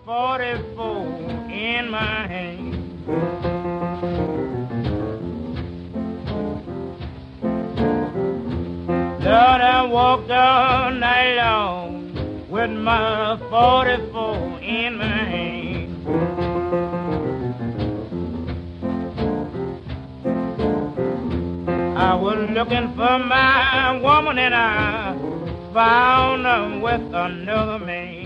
44 in my hand. Lord, I walked all night long with my 44 in my hand. I was looking for my woman and I found her with another man.